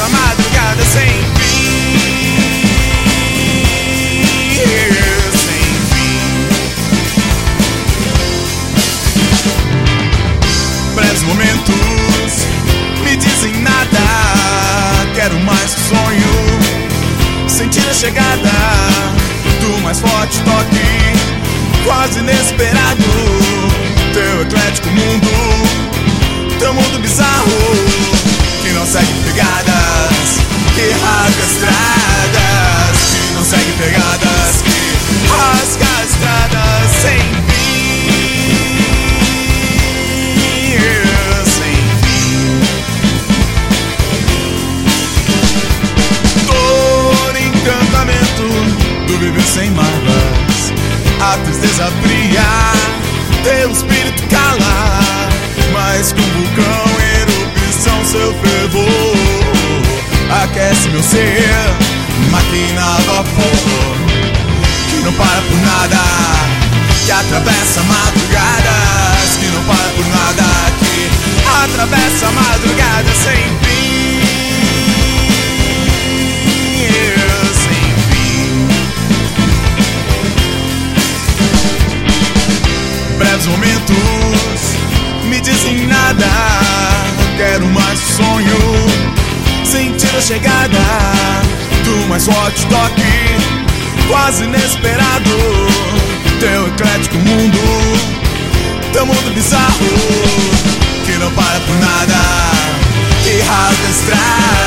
essa madrugada sem fim, sem fim. Breves momentos me dizem nada, quero mais que sonho, sentir a chegada do mais forte toque, quase inesperado, teu eclético mundo, teu mundo bizarro, que não segue pegadas, que rasga estradas, que não segue pegadas, que rasga estradas sem fim, sem fim. Dor, encantamento do viver sem mágoas, a tristeza fria, teu espírito cala, mas com vulcão, erupção, seu fervor aquece meu ser, máquina a vapor, que não para por nada, que atravessa madrugadas, que não para por nada, que atravessa madrugadas sem fim, sem fim. Breves momentos me dizem nada, quero mais sonho, sentir a chegada do mais forte toque, quase inesperado, teu eclético mundo, teu mundo bizarro, que não para por nada, que rasga estrada.